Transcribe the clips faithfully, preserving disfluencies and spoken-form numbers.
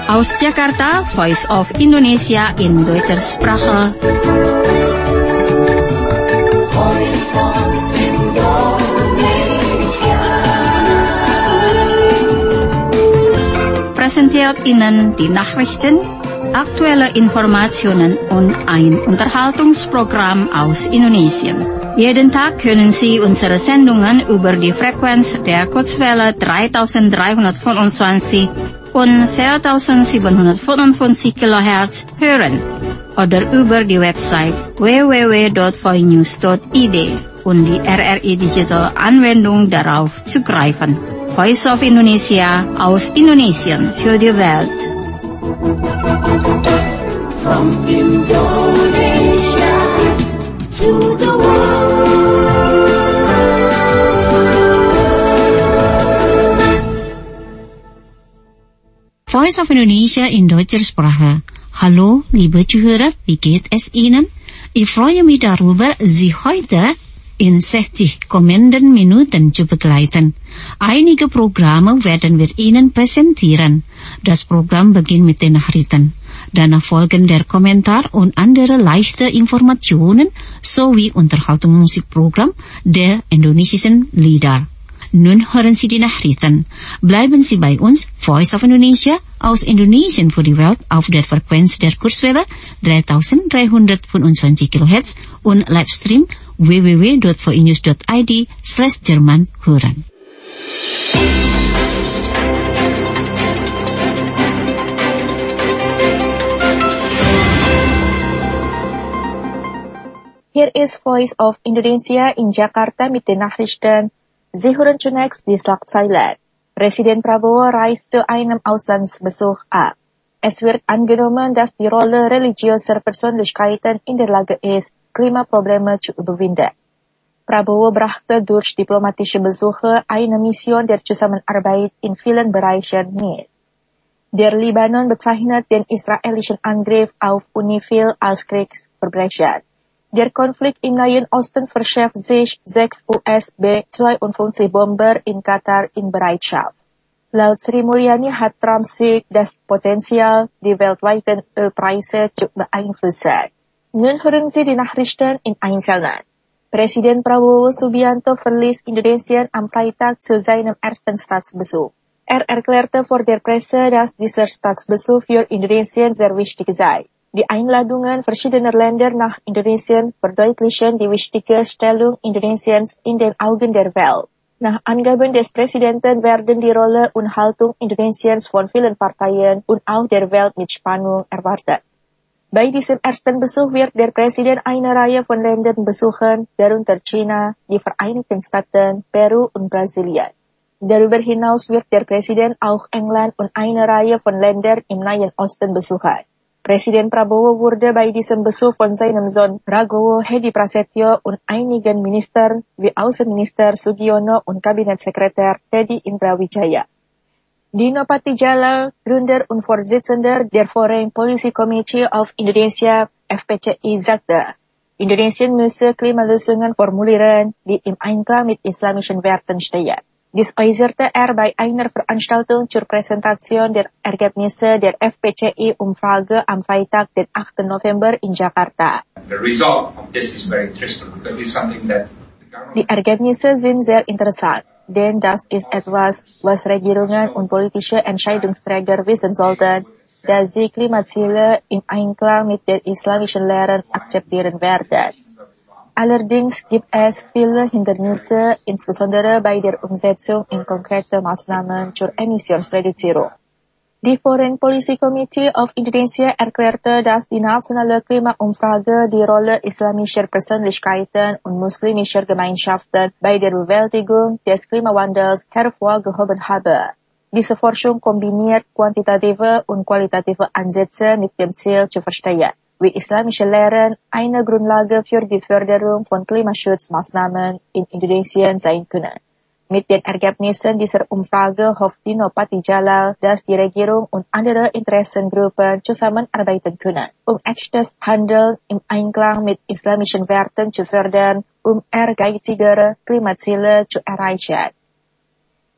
Aus Jakarta, Voice of Indonesia in Deutscher Sprache. Präsentiert Ihnen die Nachrichten, aktuelle Informationen und ein Unterhaltungsprogramm aus Indonesien. Jeden Tag können Sie unsere Sendungen über die Frequenz der Kurzwelle dreitausenddreihundertfünfundzwanzig und vierzehntausendsiebenhundertfünfundfünfzig Kilohertz hören oder über die Website w w w punkt voinews punkt i d und die R R I Digital Anwendung darauf zugreifen. Voice of Indonesia aus Indonesien für die Welt. From Indonesia to the world. Voice of Indonesia in deutscher Sprache. Hallo, liebe Zuhörer, wie geht es Ihnen? Ich freue mich darüber, Sie heute in sechzig kommenden Minuten zu begleiten. Einige Programme werden wir Ihnen präsentieren. Das Programm beginnt mit den Nachrichten. Danach folgen der Kommentar und andere leichte Informationen sowie Unterhaltungsmusikprogramm der indonesischen Lieder. Nun hören Sie die Nachrichten. Bleiben Sie bei uns, Voice of Indonesia, aus Indonesien für die Welt auf der Frequenz der Kurzwelle dreitausenddreihundertfünfundzwanzig Kilohertz und Livestream w w w punkt voinews punkt i d slash Jerman hören. Here is Voice of Indonesia in Jakarta mit den Nachrichten. Sie hören zunächst die Schlagzeile. Präsident Prabowo reist zu einem Auslandsbesuch ab. Es wird angenommen, dass die Rolle religiöser Persönlichkeiten in der Lage ist, Klimaprobleme zu überwinden. Prabowo brachte durch diplomatische Besuche eine Mission der Zusammenarbeit in vielen Bereichen mit. Der Libanon bezeichnet den israelischen Angriff auf UNIFIL als Kriegsverbrechen. Der Konflikt im Nahen Osten verschärft sich, sechs U S B zweiundfünfzig Bomber in Katar in Bereitschaft. Laut Sri Mulyani hat Trump sich das Potenzial, die weltweiten Ölpreise zu beeinflussen. Nun hören Sie die Nachrichten in Einzelnen. Präsident Prabowo Subianto verließ Indonesien am Freitag zu seinem ersten Staatsbesuch. Er erklärte vor der Presse, dass dieser Staatsbesuch für Indonesien sehr wichtig sei. Die Einladungen verschiedener Länder nach Indonesien verdeutlichen die wichtige Stellung Indonesiens in den Augen der Welt. Nach Angaben des Präsidenten werden die Rolle und Haltung Indonesiens von vielen Parteien und auch der Welt mit Spannung erwartet. Bei diesem ersten Besuch wird der Präsident eine Reihe von Ländern besuchen, darunter China, die Vereinigten Staaten, Peru und Brasilien. Darüber hinaus wird der Präsident auch England und eine Reihe von Ländern im Nahen Osten besuchen. Präsident Prabowo wurde bei diesem Besuch von seinem Sohn Prabowo Hedi Prasetyo und einigen Ministern wie Außenminister Sugiono und Kabinettssekretär Teddy Indrawijaya. Dino Patijalal, Gründer und Vorsitzender der Foreign Policy Committee of Indonesia, F P C I, sagte, Indonesien müsse Klimalösungen formulieren, die im Einklang mit islamischen Werten stehen. Dies äußerte er bei einer Veranstaltung zur Präsentation der Ergebnisse der F P C I-Umfrage am Freitag, den achten November in Jakarta. Die Ergebnisse sind sehr interessant, denn das ist etwas, was Regierungen und politische Entscheidungsträger wissen sollten, dass sie Klimaziele im Einklang mit den islamischen Lehren akzeptieren werden. Allerdings gibt es viele Hindernisse, insbesondere bei der Umsetzung in konkrete Maßnahmen zur Emissionsreduzierung. Die Foreign Policy Committee of Indonesia erklärte, dass die nationale Klimaumfrage die Rolle islamischer Persönlichkeiten und muslimischer Gemeinschaften bei der Bewältigung des Klimawandels hervorgehoben habe. Diese Forschung kombiniert quantitative und qualitative Ansätze mit dem Ziel zu verstehen, wie islamische Lehren eine Grundlage für die Förderung von Klimaschutzmaßnahmen in Indonesien sein können. Mit den Ergebnissen dieser Umfrage hofft Dino Patijalal, dass die Regierung und andere Interessengruppen zusammenarbeiten können, um echtes Handeln im Einklang mit islamischen Werten zu fördern, um ehrgeizigere Klimaziele zu erreichen.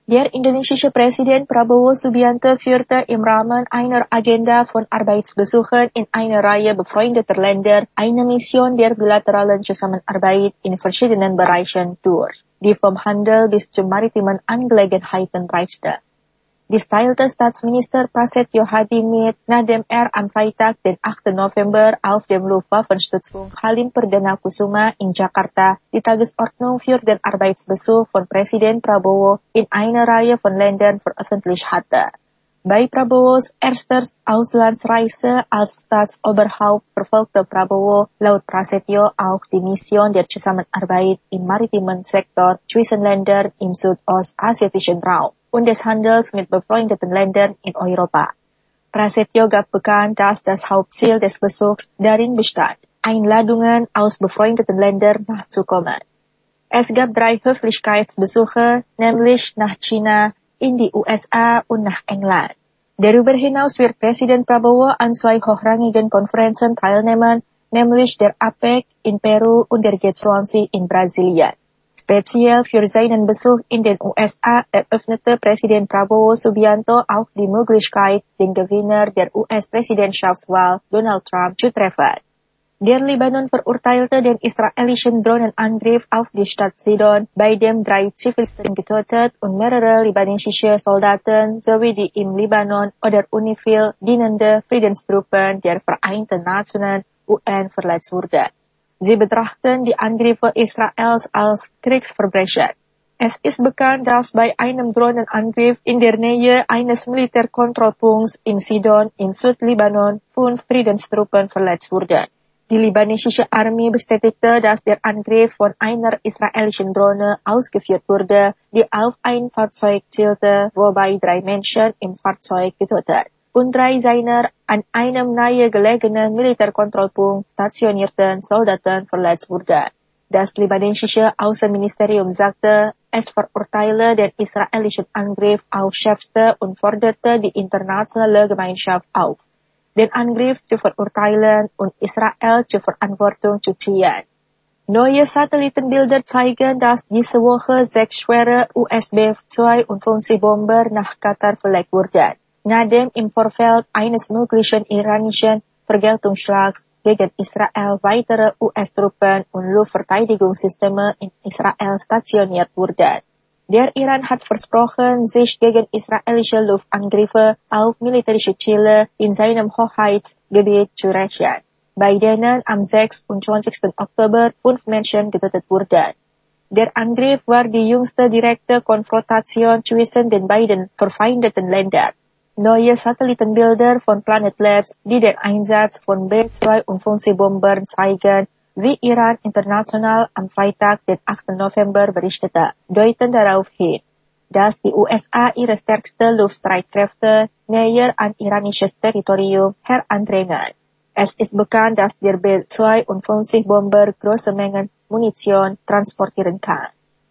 Der indonesische Präsident Prabowo Subianto führte im Rahmen einer Agenda von Arbeitsbesuchen in einer Reihe befreundeter Länder eine Mission der bilateralen Zusammenarbeit in verschiedenen Bereichen durch, die vom Handel bis zu maritimen Angelegenheiten reichte. Dies teilte Staatsminister Prasetyo Hadi mit, nachdem er am Freitag, den achten November, auf dem Luftwaffenstützpunkt Halim Perdana Kusuma in Jakarta die Tagesordnung für den Arbeitsbesuch von Präsident Prabowo in einer Reihe von Ländern veröffentlicht hatte. Bei Prabowos erster Auslandsreise als Staatsoberhaupt verfolgte Prabowo laut Prasetyo auch die Mission der Zusammenarbeit im maritimen Sektor zwischen Ländern im südostasiatischen Raum und des Handels mit befreundeten Ländern in Europa. Prasetyo gab bekannt, dass das Hauptziel des Besuchs darin bestand, Einladungen aus befreundeten Ländern nachzukommen. Es gab drei Höflichkeitsbesuche, nämlich nach China, in die U S A und nach England. Darüber hinaus wird Präsident Prabowo an zwei hochrangigen Konferenzen teilnehmen, nämlich der APEC in Peru und der G zwanzig in Brasilien. Speziell für seinen Besuch in den U S A eröffnete Präsident Prabowo Subianto auch die Möglichkeit, den Gewinner der U S-Präsidentschaftswahl Donald Trump zu treffen. Der Libanon verurteilte den israelischen Drohnenangriff auf die Stadt Sidon, bei dem drei Zivilisten getötet und mehrere libanesische Soldaten sowie die im Libanon oder UNIFIL dienende Friedenstruppen der Vereinten Nationen U N verletzt wurden. Sie betrachten die Angriffe Israels als Kriegsverbrechen. Es ist bekannt, dass bei einem Drohnenangriff in der Nähe eines Militärkontrollpunkts in Sidon im Südlibanon fünf Friedenstruppen verletzt wurden. Die libanesische Armee bestätigte, dass der Angriff von einer israelischen Drohne ausgeführt wurde, die auf ein Fahrzeug zielte, wobei drei Menschen im Fahrzeug getötet und drei seiner an einem nahe gelegenen Militärkontrollpunkt stationierten Soldaten verletzt wurden. Das libanesische Außenministerium sagte, es verurteile den israelischen Angriff aufs Schärfste und forderte die internationale Gemeinschaft auf, den Angriff zu verurteilen und Israel zur Verantwortung zu ziehen. Neue Satellitenbilder zeigen, dass diese Woche sechs schwere U S B zweiundfünfzig Bomber nach Katar verlegt wurden, nachdem im Vorfeld eines möglichen iranischen Vergeltungsschlags gegen Israel weitere U S-Truppen und Luftverteidigungssysteme in Israel stationiert wurden. Der Iran hat versprochen, sich gegen israelische Luftangriffe auf militärische Ziele in seinem Hoheitsgebiet zu rächen, bei denen am sechsundzwanzigsten Oktober fünf Menschen getötet wurden. Der Angriff war die jüngste direkte Konfrontation zwischen den beiden verfeindeten Ländern. Neue Satellitenbilder von Planet Labs, die den Einsatz von B zweiundfünfzig Bombern zeigen, wie Iran international am Freitag, den achten November, berichtete, deuten darauf hin, dass die U S A ihre stärksten Luftstreitkräfte näher an iranisches Territorium herandrängen. Es ist bekannt, dass der B zweiundfünfzig Bomber große Mengen Munition transportieren kann.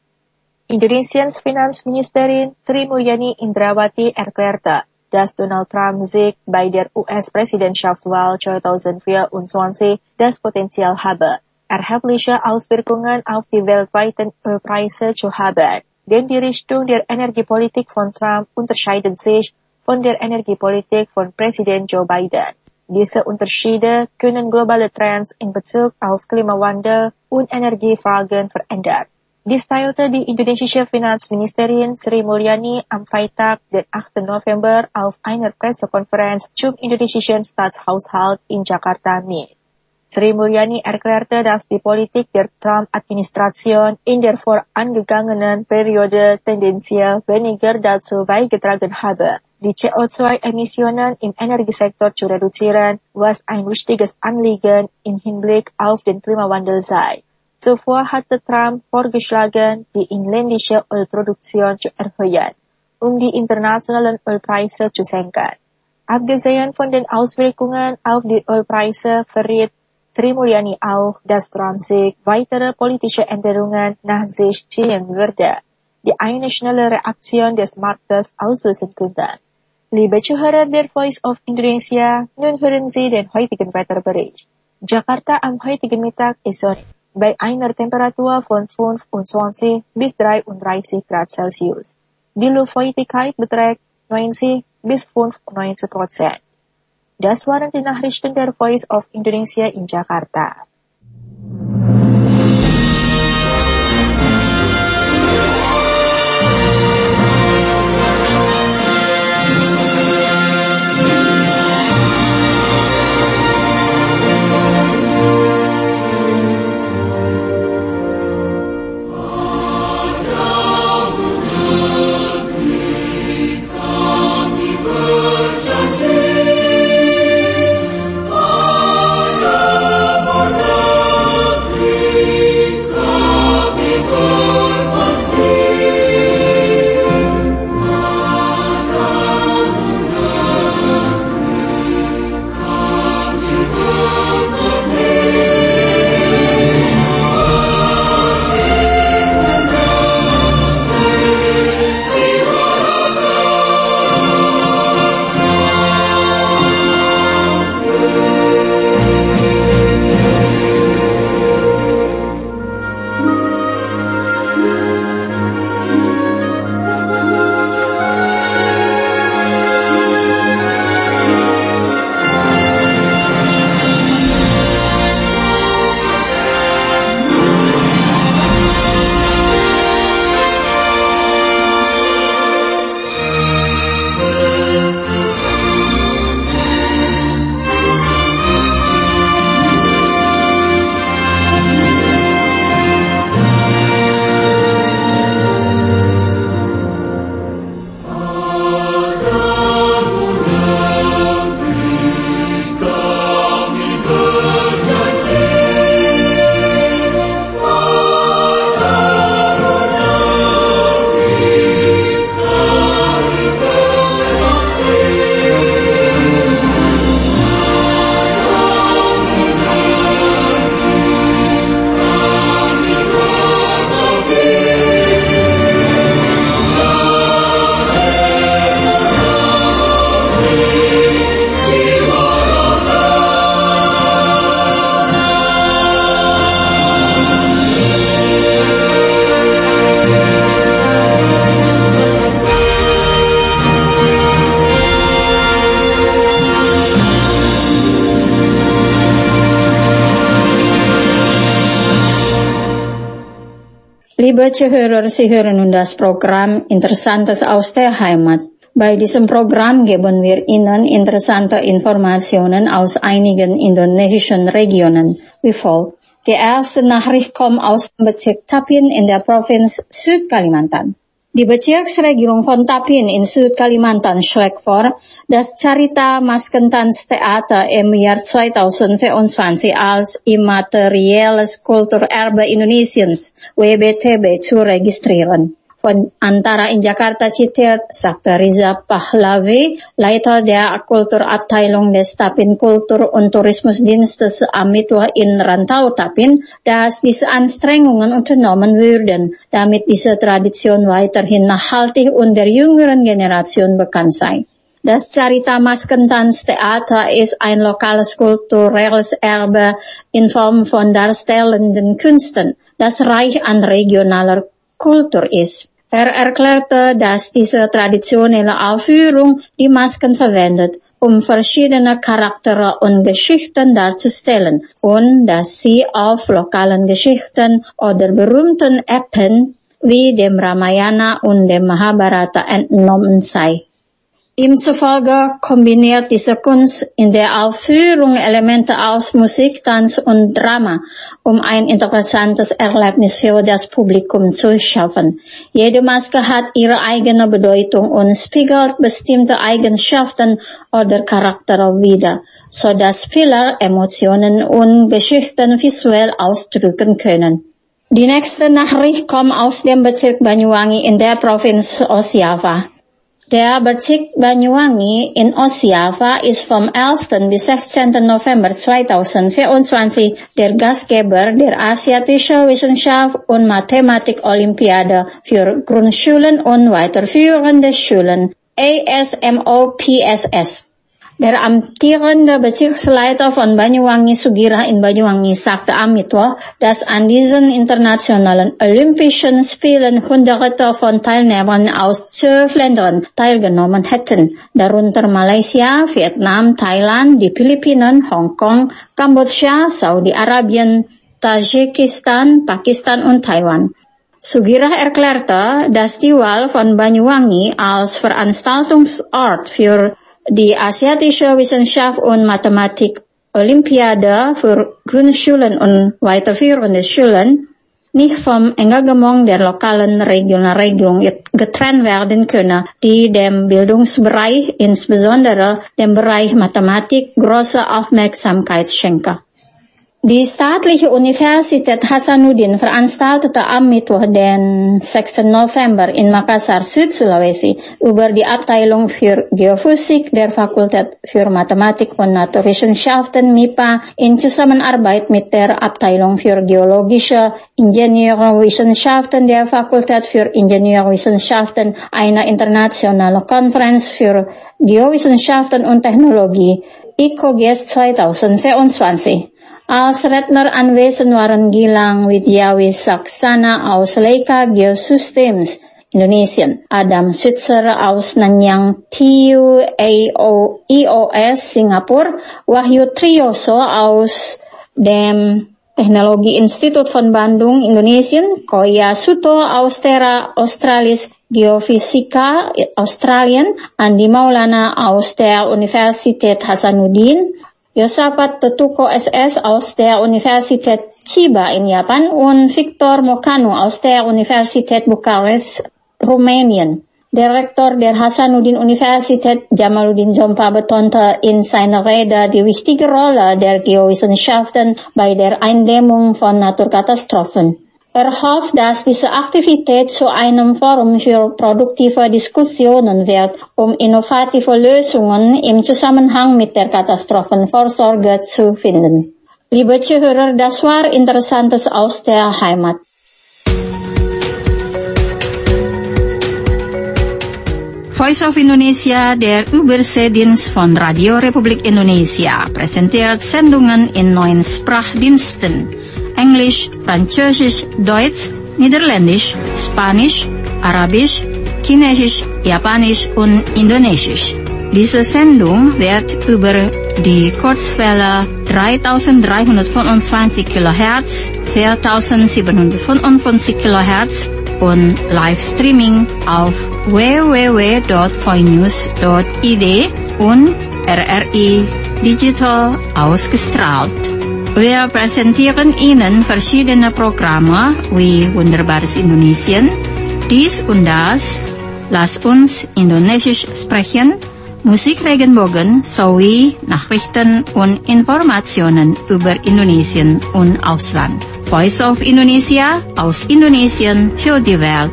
Indonesiens Finanzministerin Sri Mulyani Indrawati erklärte, dass Donald Trump Sieg bei der U S-Präsidentschaftswahl zweitausendvierundzwanzig das Potenzial habe, erhebliche Auswirkungen auf die weltweiten Ölpreise zu haben, denn die Richtung der Energiepolitik von Trump unterscheidet sich von der Energiepolitik von Präsident Joe Biden. Diese Unterschiede können globale Trends in Bezug auf Klimawandel und Energiefragen verändern. Dies teilte die indonesische Finanzministerin Sri Mulyani am Freitag, den achten November, auf einer Pressekonferenz zum indonesischen Staatshaushalt in Jakarta mit. Sri Mulyani erklärte, dass die Politik der Trump-Administration in der vorangegangenen Periode tendenziell weniger dazu beigetragen habe, die C O zwei Emissionen im Energiesektor zu reduzieren, was ein wichtiges Anliegen im Hinblick auf den Klimawandel sei. Zuvor hatte Trump vorgeschlagen, die inländische Ölproduktion zu erhöhen, um die internationalen Ölpreise zu senken. Abgesehen von den Auswirkungen auf die Ölpreise verriet Sri Mulyani auch, dass Trump sich weitere politische Änderungen nach sich ziehen würde, die eine schnelle Reaktion des Marktes auslösen könnten. Liebe Zuhörer der Voice of Indonesia, nun hören Sie den heutigen Wetterbericht. Jakarta am heutigen Mittag ist sonnig, bei einer Temperatur von fünfundzwanzig bis dreiunddreißig Grad Celsius. Die Luftfeuchtigkeit beträgt neunzig bis fünfundneunzig Prozent. Das waren die Nachrichten der Voice of Indonesia in Jakarta. Liebe Zuhörer, Sie hören nun das Programm Interessantes aus der Heimat. Bei diesem Programm geben wir Ihnen interessante Informationen aus einigen indonesischen Regionen, wie folgt. Die erste Nachricht kommt aus dem Bezirk Tapin in der Provinz Südkalimantan. Die Bezirksregierung von Tapin in Südkalimantan schlägt vor, das Carita Maskentanztheater im Jahr zweitausendvierundzwanzig als immaterielles Kulturerbe Indonesiens W B T B zu registrieren. Von Antara in Jakarta zitiert, sagte Riza Pahlavi, Leiter der Kulturabteilung des Tapin Kultur- und Tourismusdienstes am Mittwoch in Rantau Tapin, dass diese Anstrengungen unternommen würden, damit diese Tradition weiterhin nachhaltig und der jüngeren Generation bekannt sei. Das Carita Maskentanztheater ist ein lokales kulturelles Erbe in Form von darstellenden Künsten, das reich an regionaler Kultur ist. Er erklärte, dass diese traditionelle Aufführung die Masken verwendet, um verschiedene Charaktere und Geschichten darzustellen und dass sie auf lokalen Geschichten oder berühmten Epen wie dem Ramayana und dem Mahabharata entnommen sei. Ihm zufolge kombiniert diese Kunst in der Aufführung Elemente aus Musik, Tanz und Drama, um ein interessantes Erlebnis für das Publikum zu schaffen. Jede Maske hat ihre eigene Bedeutung und spiegelt bestimmte Eigenschaften oder Charaktere wider, so dass Spieler Emotionen und Geschichten visuell ausdrücken können. Die nächste Nachricht kommt aus dem Bezirk Banyuwangi in der Provinz Ostjava. Der Bezirk Banyuwangi in Ostjava ist vom elften bis sechzehnten November zweitausendvierundzwanzig der Gastgeber der Asiatische Wissenschaft und Mathematik Olympiade für Grundschulen und weiterführende Schulen, A S M O P S S. Der amtierende Bezirksleiter von Banyuwangi Sugira in Banyuwangi sagte am Mittwoch, dass an diesen internationalen Olympischen Spielen Hunderte von Teilnehmern aus zwölf Ländern teilgenommen hätten, darunter Malaysia, Vietnam, Thailand, die Philippinen, Hongkong, Kambodscha, Saudi-Arabien, Tadschikistan, Pakistan und Taiwan. Sugira erklärte, dass die Wahl von Banyuwangi als Veranstaltungsort für die Asiatische Wissenschaft und Mathematik Olympiade für Grundschulen und weiterführende Schulen nicht vom Engagement der lokalen Regionalregelung getrennt werden könne, die dem Bildungsbereich, insbesondere dem Bereich Mathematik, große Aufmerksamkeit schenke. Die staatliche Universität Hasanuddin veranstaltete am Mittwoch, den sechsten November in Makassar, Südsulawesi, über die Abteilung für Geophysik der Fakultät für Mathematik und Naturwissenschaften M I P A in Zusammenarbeit mit der Abteilung für Geologische Ingenieurwissenschaften der Fakultät für Ingenieurwissenschaften eine internationale Konferenz für Geowissenschaften und Technologie, I C O G E S zwanzig vierundzwanzig. Als Redner anwesend waren Gilang Widjawi Saksana aus Leica Geosystems Indonesien, Adam Switzer aus Nanyang T U A I O S Singapur, Wahyu Triyoso aus dem Technologieinstitut von Bandung Indonesien, Koya Suto aus Terra Australis Geofisika Australien, Andi Maulana aus der Universität Hasanuddin, Yosafat Tetuko S S aus der Universität Chiba in Japan und Victor Mokanu aus der Universität Bukarest, Rumänien. Der Rektor der Hasanuddin Universität Jamaluddin Jompa betonte in seiner Rede die wichtige Rolle der Geowissenschaften bei der Eindämmung von Naturkatastrophen. Er hofft, dass diese Aktivität zu einem Forum für produktive Diskussionen wird, um innovative Lösungen im Zusammenhang mit der Katastrophenvorsorge zu finden. Liebe Zuhörer, das war Interessantes aus der Heimat. Voice of Indonesia, der Überseedienst von Radio Republik Indonesia, präsentiert Sendungen in neun Sprachdiensten: Englisch, Französisch, Deutsch, Niederländisch, Spanisch, Arabisch, Chinesisch, Japanisch und Indonesisch. Diese Sendung wird über die Kurzwelle dreitausenddreihundertfünfundzwanzig Kilohertz, viertausendsiebenhundertfünfundfünfzig Kilohertz und Livestreaming auf w w w punkt voinews punkt i d und R R I Digital ausgestrahlt. Wir präsentieren Ihnen verschiedene Programme wie Wunderbares Indonesien, dies und das, Lass uns Indonesisch sprechen, Musikregenbogen sowie Nachrichten und Informationen über Indonesien und Ausland. Voice of Indonesia aus Indonesien für die Welt.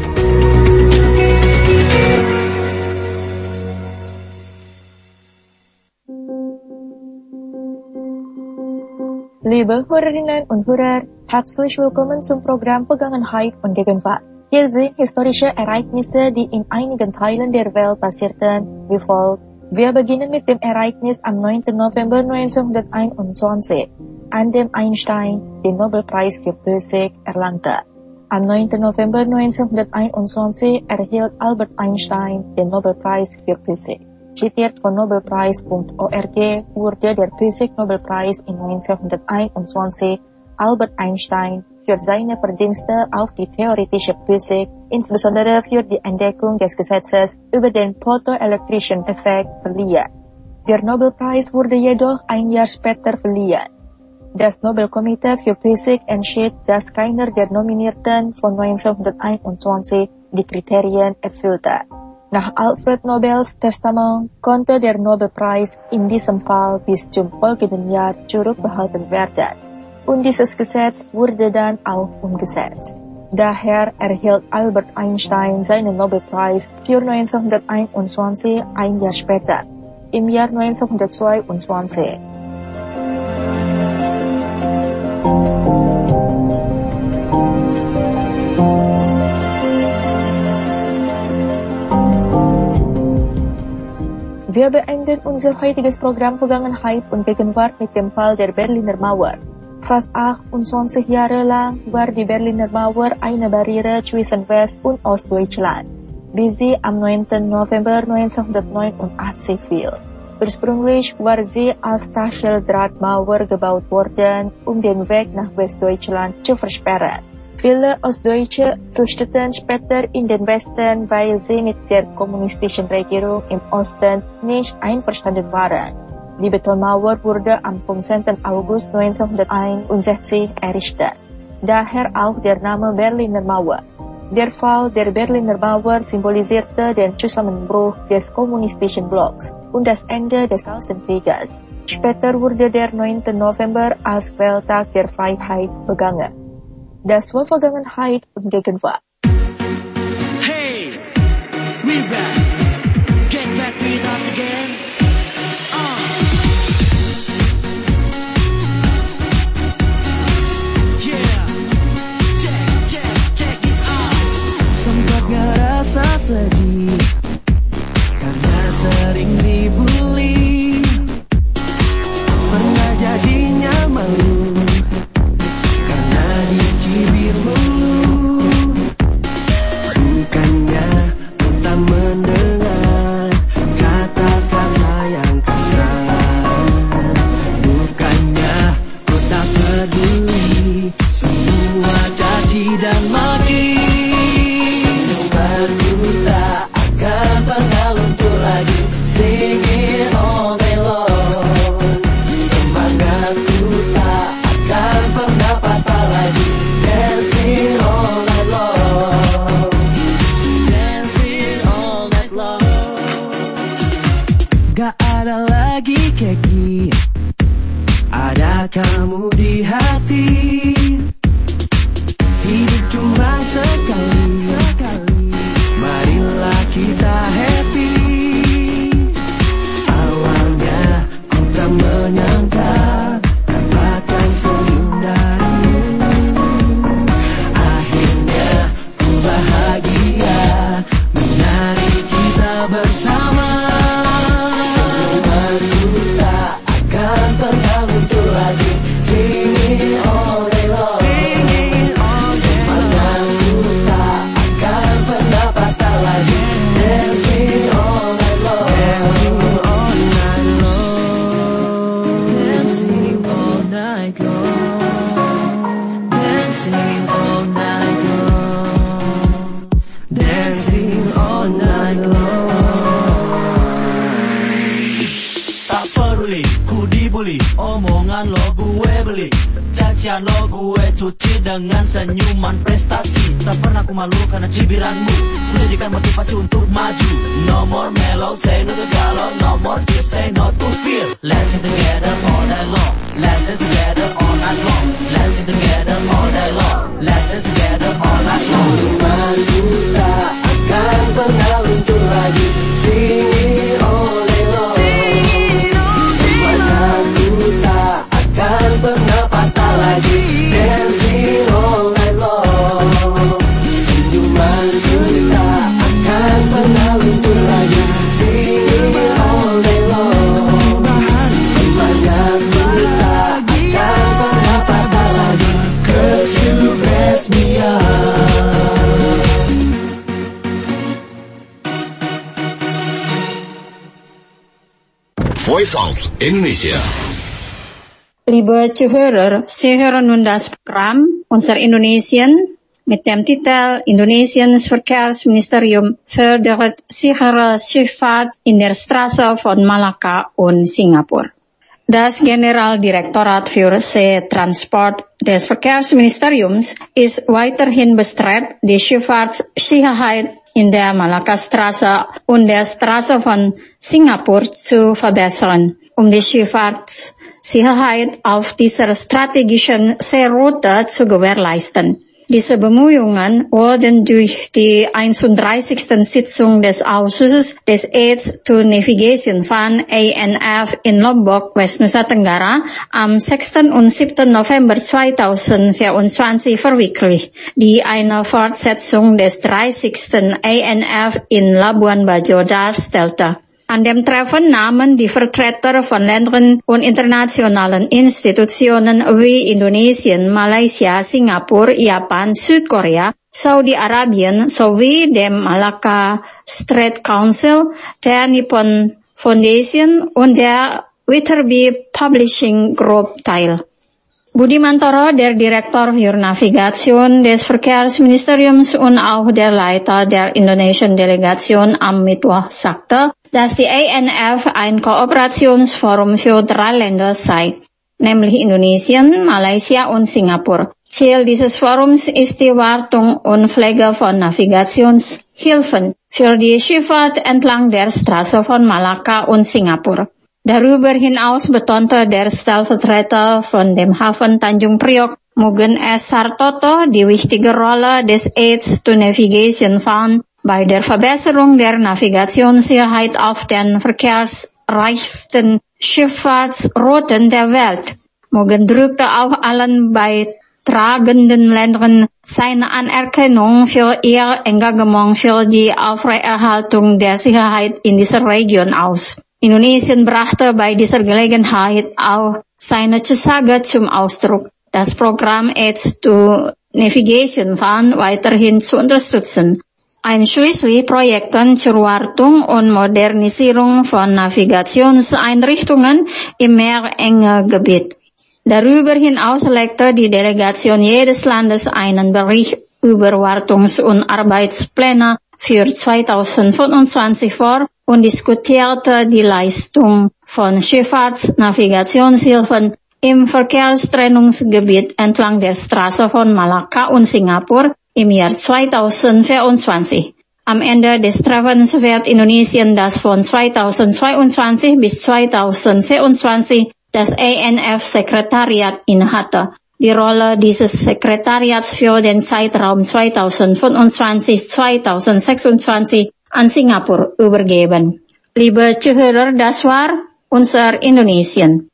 Liebe Hörerinnen und Hörer, herzlich willkommen zum Programm Vergangenheit und Gegenwart. Hier sind historische Ereignisse, die in einigen Teilen der Welt passierten, wie folgt. Wir beginnen mit dem Ereignis am neunten November neunzehnhunderteinundzwanzig, an dem Einstein den Nobelpreis für Physik erlangte. Am neunten November neunzehnhunderteinundzwanzig erhielt Albert Einstein den Nobelpreis für Physik. Zitiert von Nobelpreis punkt org wurde der Physik-Nobelpreis in neunzehnhunderteinundzwanzig Albert Einstein für seine Verdienste auf die theoretische Physik, insbesondere für die Entdeckung des Gesetzes über den photoelektrischen Effekt, verliehen. Der Nobelpreis wurde jedoch ein Jahr später verliehen. Das Nobelkomitee für Physik entschied, dass keiner der Nominierten von neunzehnhunderteinundzwanzig die Kriterien erfüllte. Nach Alfred Nobels Testament konnte der Nobelpreis in diesem Fall bis zum folgenden Jahr zurückbehalten werden. Und dieses Gesetz wurde dann auch umgesetzt. Daher erhielt Albert Einstein seinen Nobelpreis für neunzehnhunderteinundzwanzig ein Jahr später, im Jahr neunzehnhundertzweiundzwanzig. Wir beenden unser heutiges Programm Vergangenheit und Gegenwart mit dem Fall der Berliner Mauer. Fast achtundzwanzig Jahre lang war die Berliner Mauer eine Barriere zwischen West- und Ostdeutschland, bis sie am neunten November neunzehnhundertneunundachtzig fiel. Ursprünglich war sie als Stacheldrahtmauer gebaut worden, um den Weg nach Westdeutschland zu versperren. Viele Ostdeutsche flüchteten später in den Westen, weil sie mit der kommunistischen Regierung im Osten nicht einverstanden waren. Die Betonmauer wurde am fünfzehnten August neunzehnhunderteinundsechzig errichtet, daher auch der Name Berliner Mauer. Der Fall der Berliner Mauer symbolisierte den Zusammenbruch des kommunistischen Blocks und das Ende des Kalten Krieges. Später wurde der neunte November als Welttag der Freiheit begangen. Das war Vergangenheit und Gegenwart. Hey, we back. Get back with us again. Uh. Yeah. Check, check, check this out. Sempat ngerasa sedih karena sering dibully. Pernah jadinya malu karena dicibir mulu. Bukannya ku tak mendengar kata-kata yang kasar. Bukannya ku tak peduli semua caci dan maki. Senyumanku tak akan pernah luntur lagi. Singing all day long. Semangatku tak akan pernah patah lagi. Dancing all night long. Dancing all night long. Gak ada lagi keki, ada kamu di hati. Hidup cuma sekali, sekali. Marilah kita happy. Awalnya ku tak menyangka dapatkan senyum darimu. Akhirnya ku bahagia menari kita bersama. Senyumanku tak akan pernah luntur lagi. Singing all day long. Semangatku tak akan pernah patah lagi. Dancing all night long. Dancing all night long. Dancing all night long. Dancing all night long. Tak peduli ku dibully, omongan lo gue beli. Cacian lo gue cuci dengan senyuman prestasi. Tak pernah ku malu karena cibiranmu. Ku jadikan motivasi untuk maju. No more mellow, say no to galau. No more kiss, say no to fear. Let's sing together all night long. Let's dance together all night long. Let's sing together all night long. Let's dance together all night long. Senyumanku tak akan pernah luntur lagi. Singing all day long. Semangatku tak akan pernah patah lagi. Dancing all night long. Senyumanku tak akan pernah luntur lagi. Singing all day long. Semangatku tak akan pernah patah lagi. 'Cause you bless me up. Voice of Indonesia. Liebe Zuhörer, Sie hören nun das Programm unser Indonesien mit dem Titel Indonesiens Verkehrsministerium fördert sichere Schifffahrt in der Straße von Malakka und Singapur. Das Generaldirektorat für Seetransport des Verkehrsministeriums ist weiterhin bestrebt, die Schifffahrtssicherheit in der Malakka-Straße und der Straße von Singapur zu verbessern, um die Schifffahrtssicherheit auf dieser strategischen Seeroute zu gewährleisten. Diese Bemühungen wurden durch die einunddreißigste Sitzung des Ausschusses des Aids to Navigation Fund A N F in Lombok, Westnusa Tenggara am sechsten und siebten November zweitausendvierundzwanzig verwirklicht, die eine Fortsetzung des dreißigsten A N F in Labuan Bajo darstellte. An dem Treffen nahmen die Vertreter von Ländern und internationalen Institutionen wie Indonesien, Malaysia, Singapura, Japan, Südkorea, Saudi-Arabien sowie dem Malacca Strait Council, der Nippon Foundation und der Witherby Publishing Group teil. Budi Mantoro, der Direktor für Navigation des Verkehrsministeriums und auch der Leiter der indonesischen Delegation am Mittwoch, sagte, dass die A N F ein Kooperationsforum für drei Länder sei, nämlich Indonesien, Malaysia und Singapur. Ziel dieses Forums ist die Wartung und Pflege von Navigationshilfen für die Schifffahrt entlang der Straße von Malacca und Singapur. Darüber hinaus betonte der Stellvertreter von dem Hafen Tanjung Priok, Mugen S. Sartoto, die wichtige Rolle des Aids to Navigation Fund bei der Verbesserung der Navigationssicherheit auf den verkehrsreichsten Schifffahrtsrouten der Welt. Mugen drückte auch allen beitragenden Ländern seine Anerkennung für ihr Engagement für die Aufrechterhaltung der Sicherheit in dieser Region aus. Indonesien brachte bei dieser Gelegenheit auch seine Zusage zum Ausdruck, das Programm Aids to Navigation Fund weiterhin zu unterstützen, einschließlich Projekten zur Wartung und Modernisierung von Navigationseinrichtungen im Meerengebiet. Darüber hinaus legte die Delegation jedes Landes einen Bericht über Wartungs- und Arbeitspläne für zweitausendfünfundzwanzig vor und diskutierte die Leistung von Schifffahrtsnavigationshilfen im Verkehrstrennungsgebiet entlang der Straße von Malacca und Singapur im Jahr zweitausendvierundzwanzig. Am Ende des Treffens wird Indonesien das von zweitausendzweiundzwanzig bis zweitausendvierundzwanzig das A N F-Sekretariat innehatte. Die Rolle dieses Sekretariats für den Zeitraum zweitausendfünfundzwanzig bis zweitausendsechsundzwanzig an Singapur übergeben. Liebe Zuhörer, das war unser Indonesien.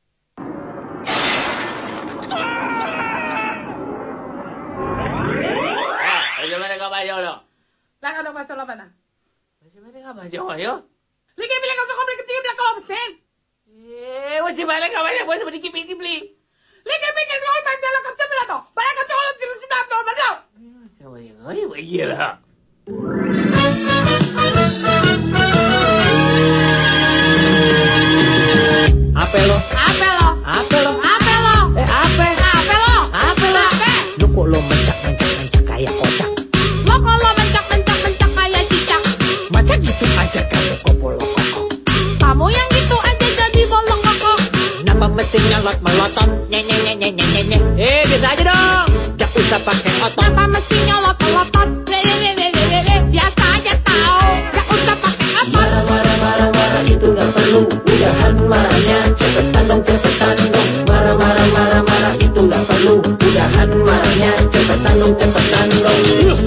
Apa lo? Apa lo? Apa lo? Apa lo? Eh apa? Apa lo? Apa lo? Lo kok lo mencak-mencak-mencak kayak kocak? Lo kok lo mencak-mencak-mencak kayak cicak? Masa gitu aja kamu kok bolong-kokok? Kamu yang gitu aja jadi bolong-kokok. Kenapa mesti nyolot-melotot? Nye-nye-nye-nye-nye-nye. Eh biasa aja dong. Gak usah pakai otot. Kenapa mesti nyolot-melotot? Biasa aja tau. Gak usah pakai otot. Marah-marah-marah-marah itu gak perlu. Udahan marahnya, cepetan dong, cepetan dong. Marah-marah-marah-marah itu gak perlu. Udahan marahnya, cepetan dong, cepetan dong.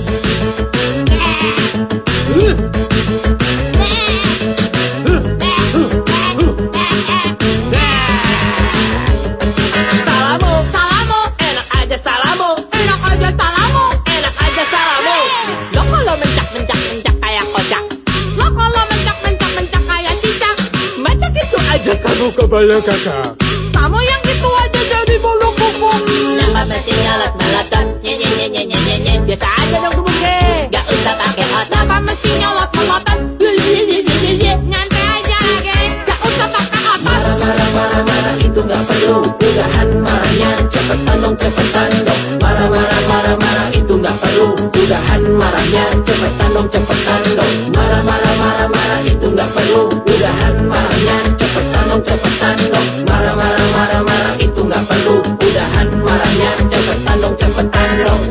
Salamu, salamu, enak aja salamu. Enak aja salamu. Enak aja salamu. Lo kalau mencak-mencak-mencak kayak kocak. Lo kalau mencak-mencak-mencak kayak cicak. Macam gitu aja kamu kebalik kakak. Kamu yang gitu aja jadi bolong kuku. Kenapa mesti nyolot-melotot? Nye-nye-nye-nye-nye-nye. Biasa aja dong kebuke. Gak usah pakai otot. Kenapa mesti nyolot-melotot? Nyantai aja geng. Gak usah pakai otot. Marah-marah-marah-marah itu gak perlu. Udahan marahnya, cepetan dong, cepetan dong. Marah-marah-marah-marah itu gak perlu. Udahan marahnya, cepetan dong, cepetan dong. Marah-marah-marah-marah itu gak perlu. Udahan marahnya, cepetan dong, cepetan dong. Marah-marah-marah-marah itu gak perlu. Udahan marahnya, cepetan dong, cepetan dong.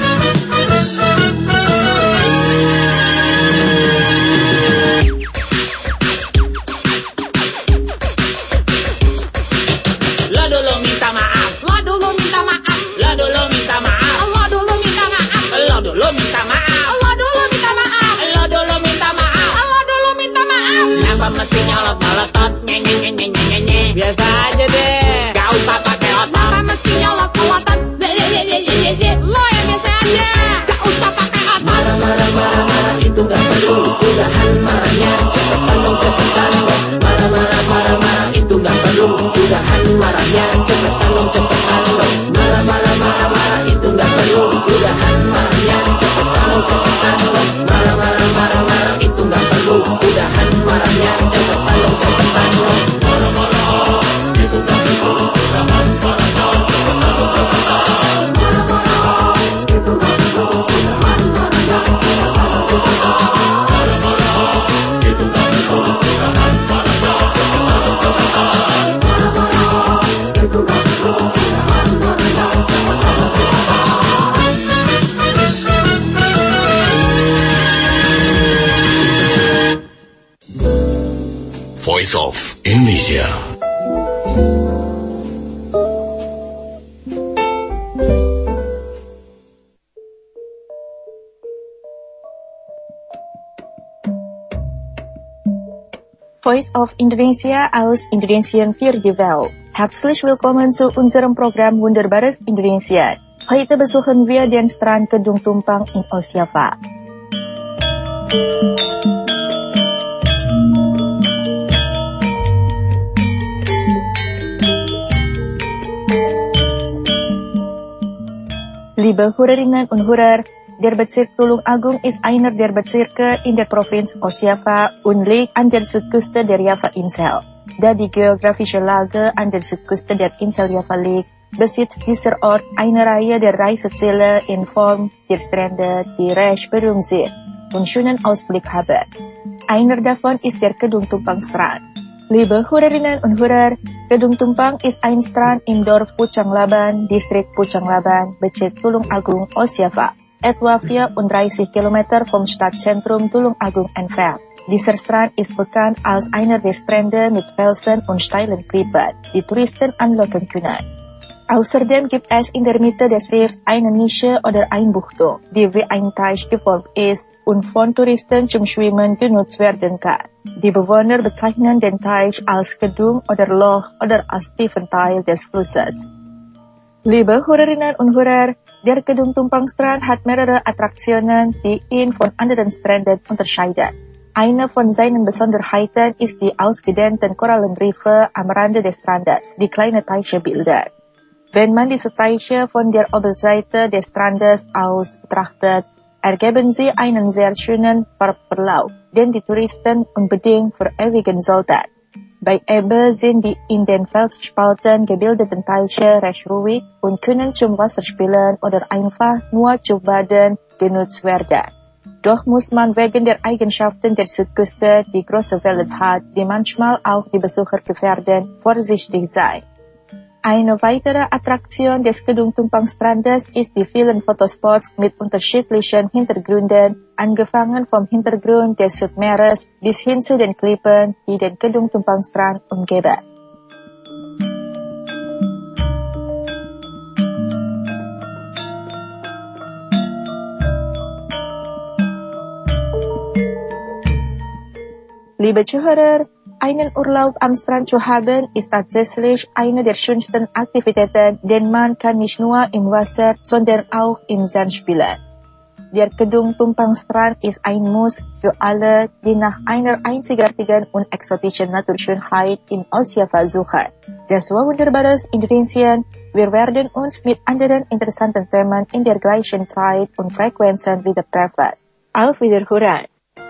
Lo dulu minta maaf. Lo dulu minta maaf. Lo dulu minta maaf. Lo dulu minta maaf. Lo dulu minta maaf. Lo dulu minta maaf. Lo dulu minta maaf. Lo dulu minta maaf. Kenapa mesti nyolot-nyolotot? Nye-nye-nye-nye-nye-nye. Biasa aja deh. Gak usah pakai otot. Kenapa mesti nyolot-nyolotot? Lo yang biasa aja. Gak usah pakai otot. Marah-marah-marah-marah itu gak perlu. Udahan marahnya, cepetan dong, cepetan dong. perlu. Udahan marahnya, cepetan dong, cepetan dong. Marah, marah, marah, marah itu nggak perlu. Udahan marahnya, cepetan dong, cepetan dong. Marah, marah, marah, marah itu nggak perlu. Udahan marahnya, cepetan dong, cepetan dong. Marah, marah, itu nggak perlu. Udahan marahnya, cepetan dong, cepetan. Marah, marah, itu nggak perlu. Udahan marahnya, cepetan dong, cepetan. Marah, marah, itu nggak perlu. Udahan marahnya, cepetan dong, cepetan. Marah, marah, itu nggak perlu. Udahan marahnya, cepetan dong, cepetan. Voice of Indonesia. Voice of Indonesia aus Indonesien für die Welt. Herzlich willkommen zu unserem Programm Wunderbares Indonesia. Heute besuchen wir den Strand Kedung Tumpang in Osjava. Liebe Hörerinnen und Hörer, der Bezirk Tulung Agung ist einer der Bezirke in der Provinz Osjava und liegt an der Südküste der Java-Insel. Da die geografische Lage an der Südküste der Insel Java liegt, besitzt dieser Ort eine Reihe der Reiseziele in Form der Strände, die recht berühmt sind und schönen Ausblick haben. Einer davon ist der Kedung Tumpang Strand. Liebe Hörerinnen und Hörer, Kedung Tumpang ist ein Strand im Dorf Pucanglaban, Distrik Pucanglaban, Bezirk Tulung Agung, Osjava, etwa vierunddreißig Kilometer vom Stadtzentrum Tulung Agung entfernt. Dieser Strand ist bekannt als einer der Strände mit Felsen und steilen Klippen, die Touristen anlocken können. Außerdem gibt es in der Mitte des Riffs eine Nische oder Einbuchtung, die wie ein Teich geformt ist und von Touristen zum Schwimmen genutzt werden kann. Die Bewohner bezeichnen den Teich als Kedung oder Loch oder als tiefen Teil des Flusses. Liebe Hörerinnen und Hörer, der Kedung Tumpang Strand hat mehrere Attraktionen, die ihn von anderen Stränden unterscheiden. Eine von seinen Besonderheiten ist die ausgedehnten Korallenriffe am Rande des Strandes, die kleine Teiche bilden. Wenn man diese Teiche von der Oberseite des Strandes aus betrachtet, ergeben sie einen sehr schönen Farbverlauf, den die Touristen unbedingt verewigen sollten. Bei Ebbe sind die in den Felsspalten gebildeten Teiche recht ruhig und können zum Wasserspielen oder einfach nur zum Baden genutzt werden. Doch muss man wegen der Eigenschaften der Südküste, die große Wellen hat, die manchmal auch die Besucher gefährden, vorsichtig sein. Eine weitere Attraktion des Kedung Tumpang Strandes ist die vielen Fotospots mit unterschiedlichen Hintergründen, angefangen vom Hintergrund des Südmeeres bis hin zu den Klippen, die den Kedung Tumpang Strand umgeben. Liebe Zuhörer, einen Urlaub am Strand zu haben, ist tatsächlich eine der schönsten Aktivitäten, denn man kann nicht nur im Wasser, sondern auch im Sand spielen. Der Kedung Tumpang Strand ist ein Muss für alle, die nach einer einzigartigen und exotischen Naturschönheit in Osjava suchen. Das war Wunderbares Indonesien. Wir werden uns mit anderen interessanten Themen in der gleichen Zeit und Frequenzen wieder treffen. Auf Wiederhören!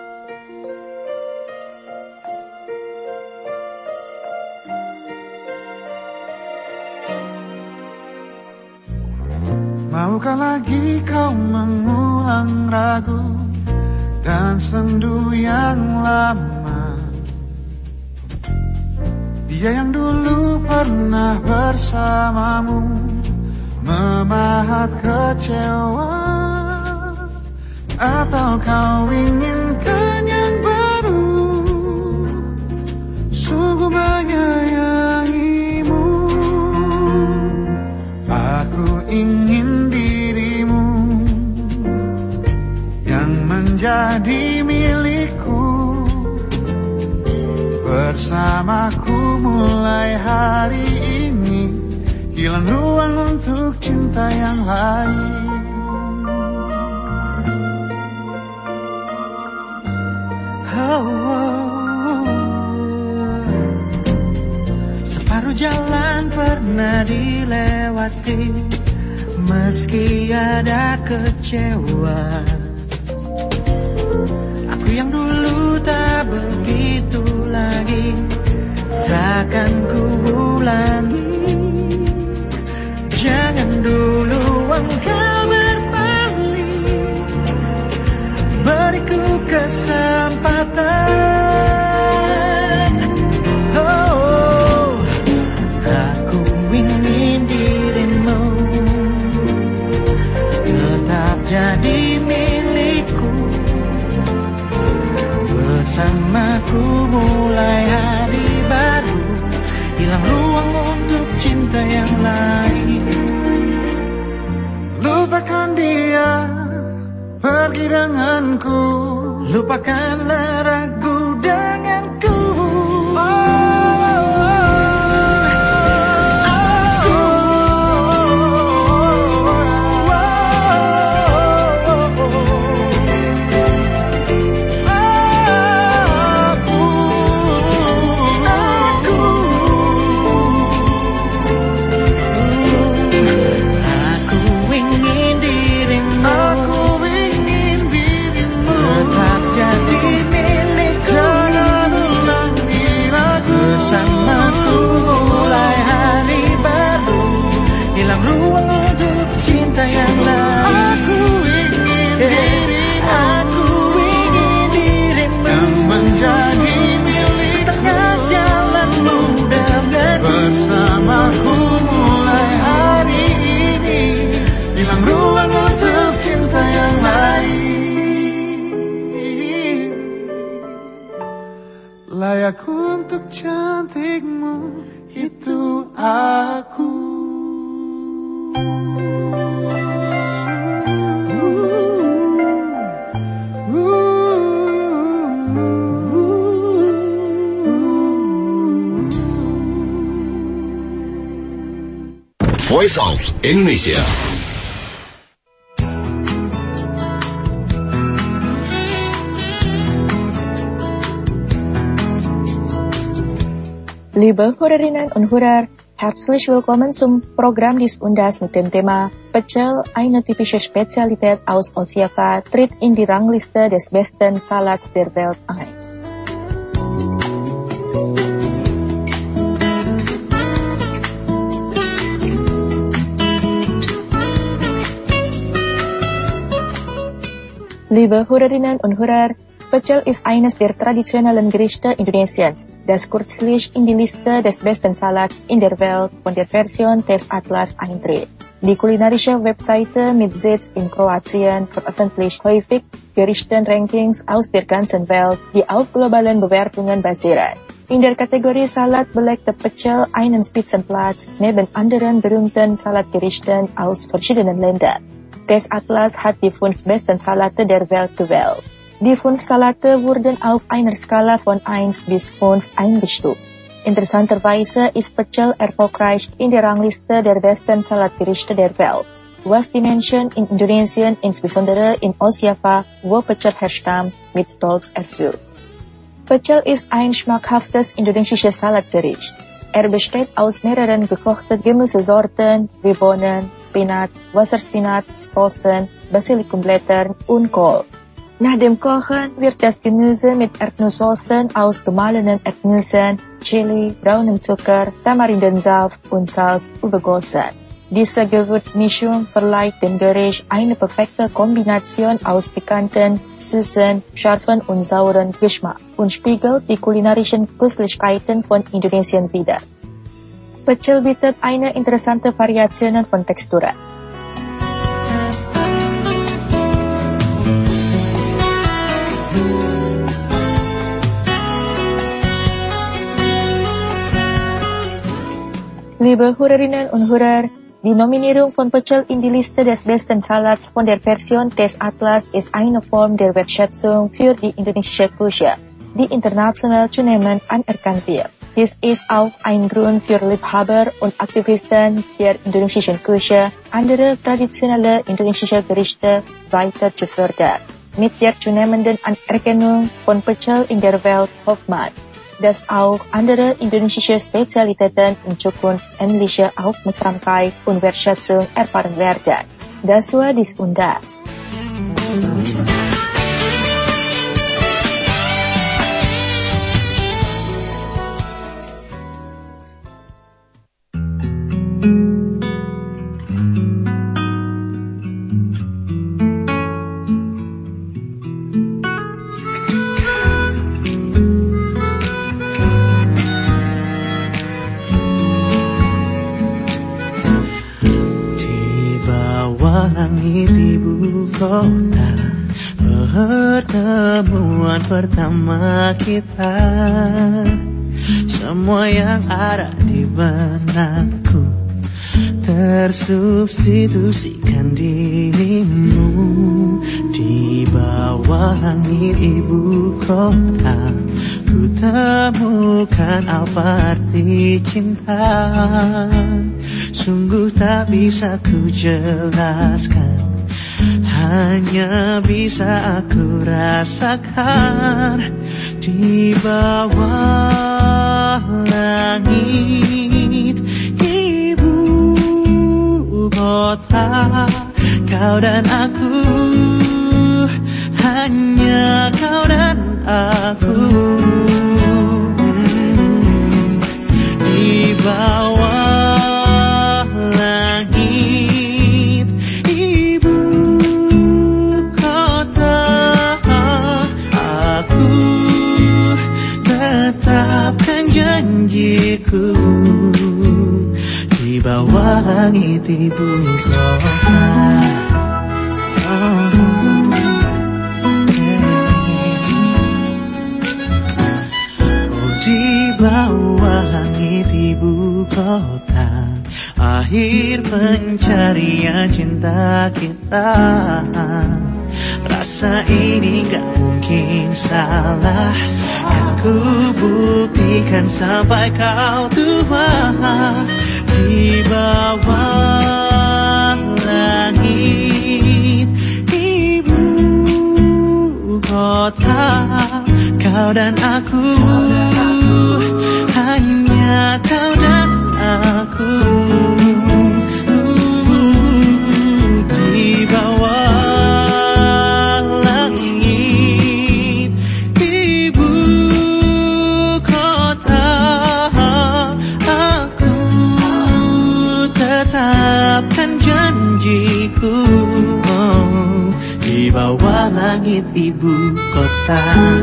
Maukah lagi kau mengulang ragu dan sendu yang lama? Dia yang dulu pernah bersamamu memahat kecewa. Atau kau inginkan yang baru, sungguh menyayangimu. Aku ingin dirimu yang menjadi milikku, bersamaku mulai hari ini, hilang ruang untuk cinta yang lain. Oh, oh, oh. Separuh Aku jalan pernah dilewati, meski ada kecewa. Aku yang dulu tak begitu lagi, takkan ku ulangi. Jangan dulu engkau berbalik, beriku kesempatan. Oh, aku ingin dirimu tetap jadi milikku. Bersamaku mulai hari baru, hilang ruang untuk cinta yang lain. Lupakan dia, pergi denganku, lupakanlah ragu denganku. Oh, layak untuk cantikmu, itu aku. Voice of Indonesia. Liebe Hörerinnen und Hörer, herzlich willkommen zum Programm dies und das mit dem Thema Pecel, eine typische Spezialität aus Osijeka, tritt in die Rangliste des besten Salats der Welt ein. Liebe Hörerinnen und Hörer, Pecel ist eines der traditionellen Gerichte Indonesiens, das kürzlich in die Liste des besten Salats in der Welt von der Version des Atlas eintritt. Die kulinarische Webseite mit Sitz in Kroatien veröffentlicht häufig Gerichten-Rankings aus der ganzen Welt, die auf globalen Bewertungen basieren. In der Kategorie Salat belegte Pecel einen Spitzenplatz neben anderen berühmten Salatgerichten aus verschiedenen Ländern. Des Atlas hat die fünf besten Salate der Welt gewählt. Die fünf Salate wurden auf einer Skala von eins bis fünf eingestuft. Interessanterweise ist Pecel erfolgreich in der Rangliste der besten Salatgerichte der Welt, was die Menschen in Indonesien, insbesondere in Osijeka, wo Pecel herstammt, mit Stolz erfüllt. Pecel ist ein schmackhaftes indonesisches Salatgericht. Er besteht aus mehreren gekochten Gemüsesorten wie Bohnen, Spinat, Wasserspinat, Sprossen, Basilikumblättern und Kohl. Nach dem Kochen wird das Gemüse mit Erdnusssoßen aus gemahlenen Erdnüssen, Chili, braunem Zucker, Tamarindensaft und Salz übergossen. Diese Gewürzmischung verleiht dem Gericht eine perfekte Kombination aus pikanten, süßen, scharfen und sauren Geschmack und spiegelt die kulinarischen Köstlichkeiten von Indonesien wider. Pecel bietet eine interessante Variation von Texturen. Liebe Hörerinnen und Hörer, die Nominierung von Pecel in die Liste des besten Salats von der Version des Atlas ist eine Form der Wertschätzung für die indonesische Küche, die international zunehmend anerkannt wird. Dies ist auch ein Grund für Liebhaber und Aktivisten der indonesischen Küche, andere traditionelle indonesische Gerichte weiter zu fördern. Mit der zunehmenden Anerkennung von Pecel in der Welt hofft man, Das auch andere indonesische Spezialitäten in Zukunft ähnliche Aufmerksamkeit und Wertschätzung erfahren werden. Das war dies und das. Langit ibu kota, pertemuan pertama kita. Semua yang ada di benakku tersubstitusikan dirimu. Di bawah langit ibu kota, ku temukan apa arti cinta. Sungguh tak bisa ku jelaskan, hanya bisa aku rasakan. Di bawah langit ibu kota, kau dan aku, hanya kau dan aku. Di bawah janjiku, di bawah langit ibu kota. Oh, yeah. Oh, di bawah langit ibu kota, akhir pencarian cinta kita. Rasa ini gak mungkin salah, kan ku buktikan sampai kau tua. Di bawah langit ibu kota, kau dan aku, hanya kau dan aku. Di bawah janjiku, oh, di bawah langit ibu kota.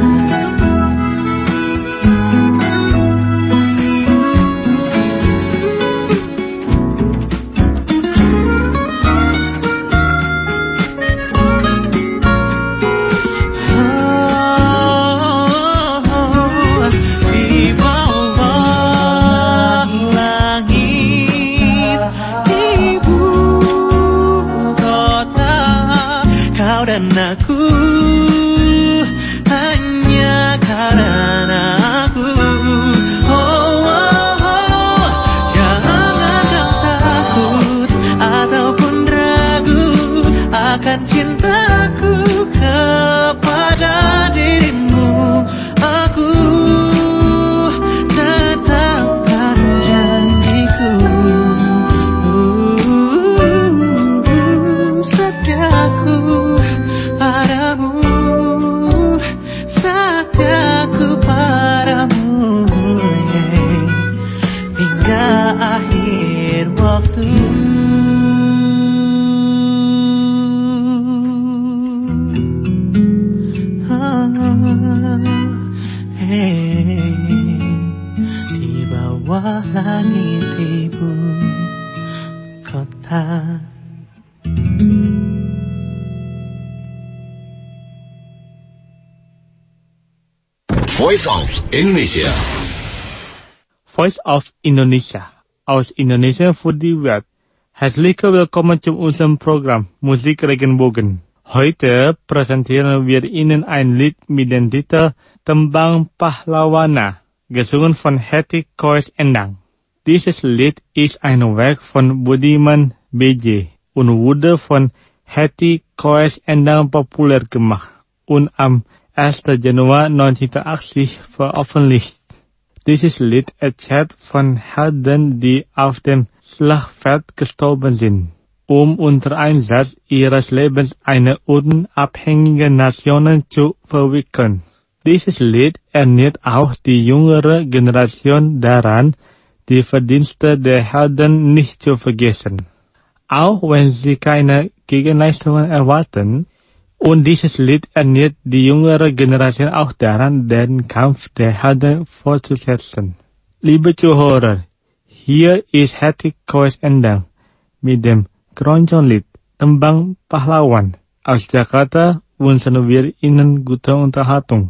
Dan aku, hanya karena aku. Oh, oh, oh. Jangan kau takut ataupun ragu akan cintaku kepada dirimu. Aku tetapkan janjiku, uh, setiaku padamu, setiaku padamu, yeah, hingga akhir waktu. Oh, hey, di bawah langit ibu kota. Voice of Indonesia. Voice of Indonesia aus Indonesien für die Welt. Herzlich willkommen zum unserem Programm Musik Regenbogen. Heute präsentieren wir Ihnen ein Lied mit dem Titel Tembang Pahlawana, gesungen von Hetty Koes Endang. Dieses Lied ist ein Werk von Budiman B J und wurde von Hetty Koes Endang populär gemacht und am ersten Januar neunzehnhundertachtzig veröffentlicht. Dieses Lied erzählt von Helden, die auf dem Schlachtfeld gestorben sind, um unter Einsatz ihres Lebens eine unabhängige Nation zu verwirklichen. Dieses Lied erinnert auch die jüngere Generation daran, die Verdienste der Helden nicht zu vergessen, auch wenn sie keine Gegenleistungen erwarten. Und dieses Lied erinnert die jüngere Generation auch daran, den Kampf der Helden fortzusetzen. Liebe Zuhörer, hier ist Hati Koes Endang mit dem Keroncong-Lied Tembang Pahlawan. Aus Jakarta wünschen wir Ihnen gute Unterhaltung.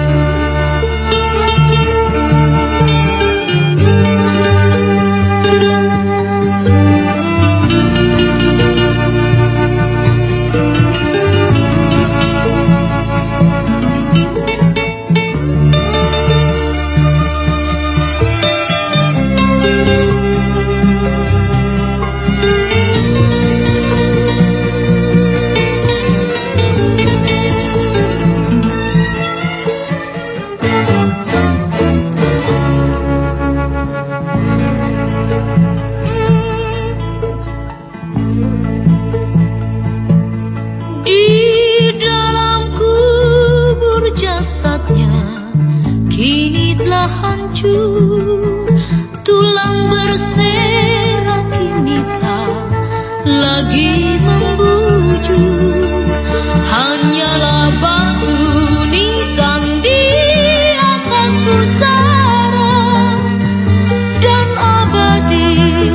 Tulang berserak kini tak lagi membujur, hanyalah batu nisan di atas pusara dan abadi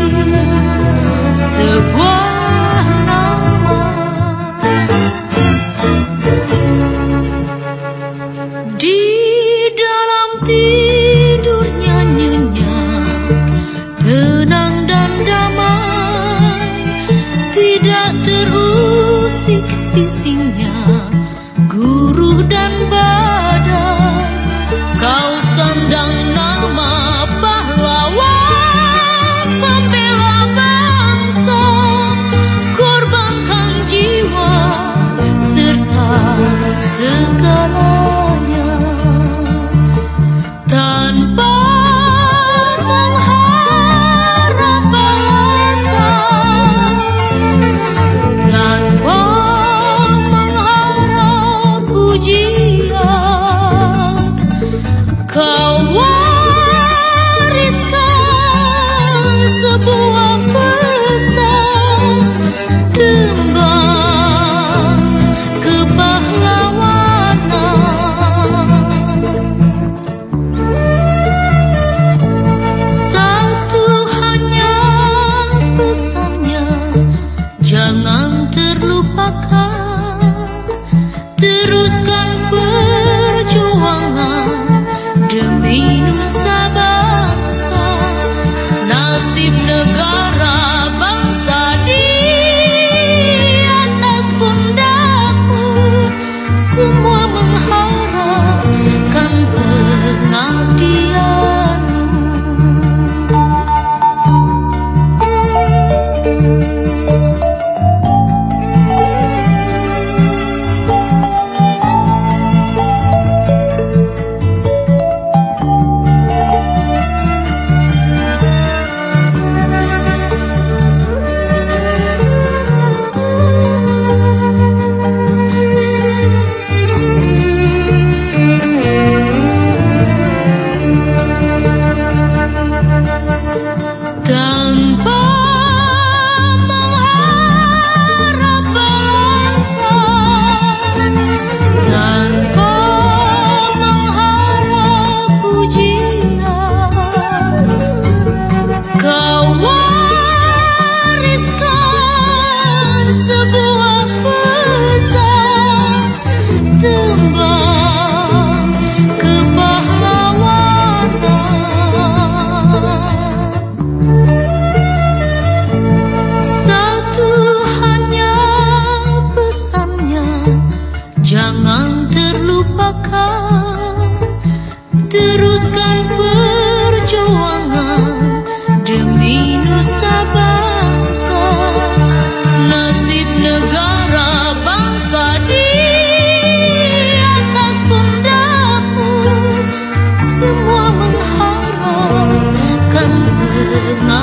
sebuah nama. Di dalam tidurnya nyenyak, tenang dan damai, tidak terusik bisingnya guruh dan badai. Kau sandang nama pahlawan, pembela bangsa, korbankan jiwa serta segalanya tanpa mengharap balasan, tanpa mengharap pujian. Kau wariskan sebuah pesan, tembang kepahlawanan. Satu hanya pesannya, jangan terlupakan, teruskan perjuangan demi nusa bangsa. Nasib negara bangsa di atas pundakmu, semua mengharapkan pengabdianmu.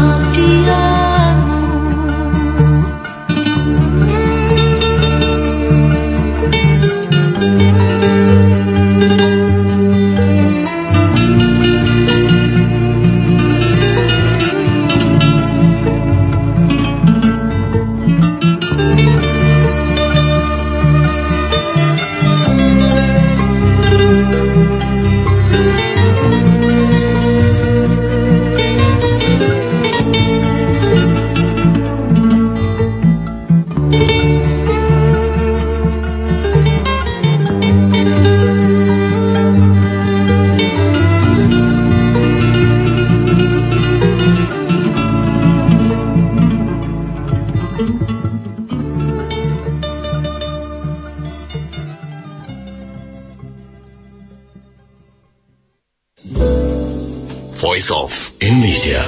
Voice of Indonesia.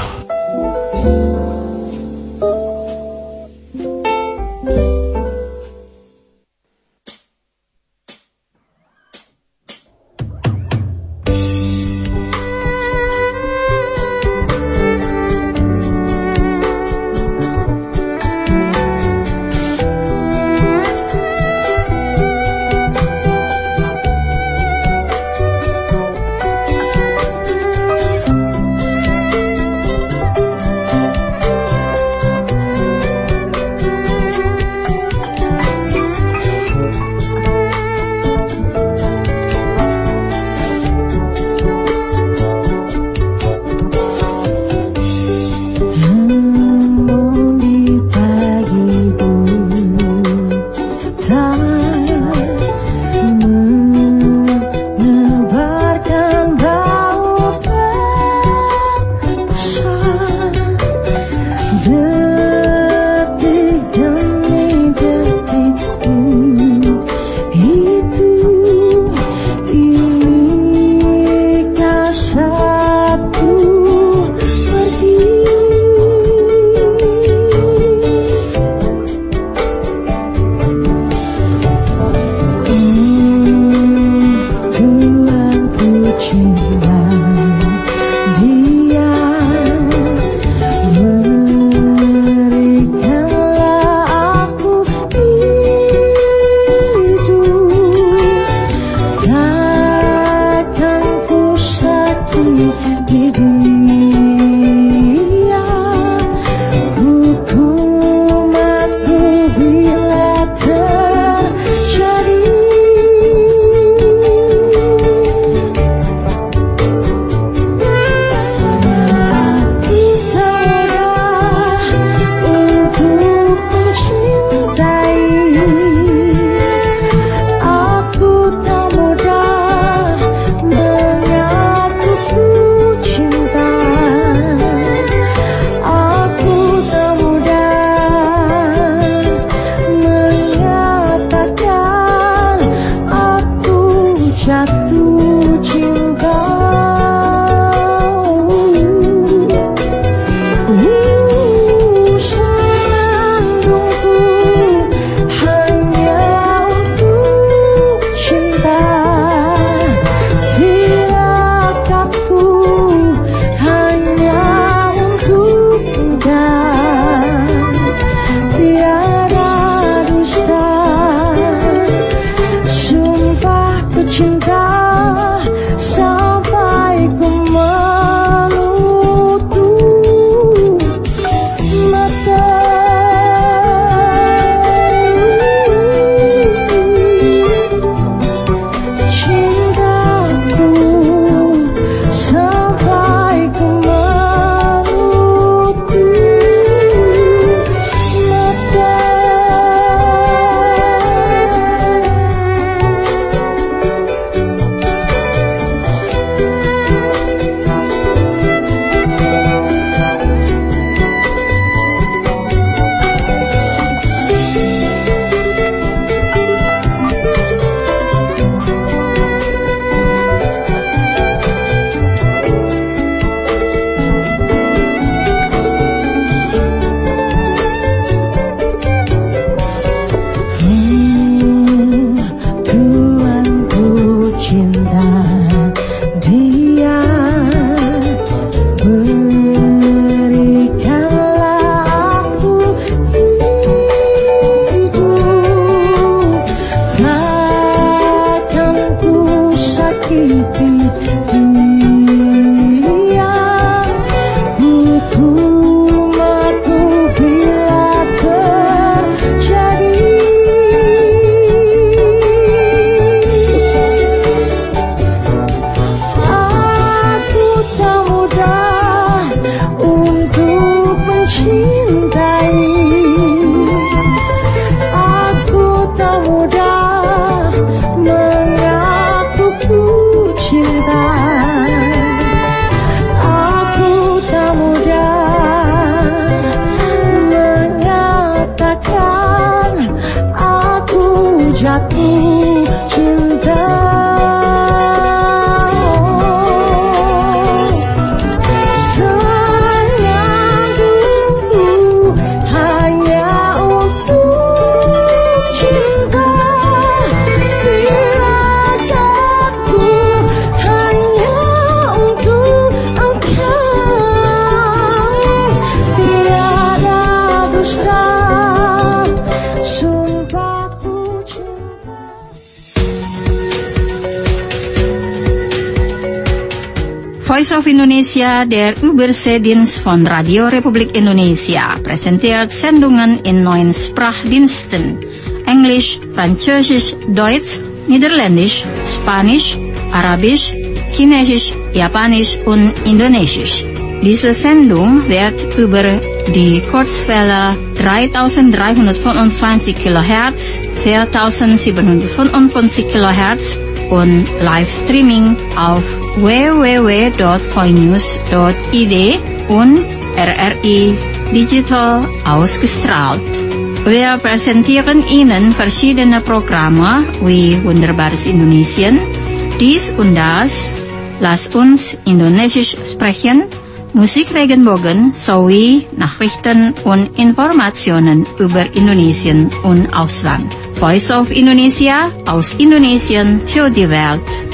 Voice of Indonesia, der Überseedienst von Radio Republik Indonesia, präsentiert Sendungen in neun Sprachdiensten: Englisch, Französisch, Deutsch, Niederländisch, Spanisch, Arabisch, Chinesisch, Japanisch und Indonesisch. Diese Sendung wird über die Kurzwelle dreitausenddreihundertfünfundzwanzig Kilohertz, viertausendsiebenhundertfünfundfünfzig Kilohertz und Livestreaming auf w w w punkt voinews punkt i d und R R I Digital ausgestrahlt. Wir präsentieren Ihnen verschiedene Programme wie Wunderbares Indonesien, dies und das, Lass uns Indonesisch sprechen, Musik Regenbogen sowie Nachrichten und Informationen über Indonesien und Ausland. Voice of Indonesia aus Indonesien für die Welt.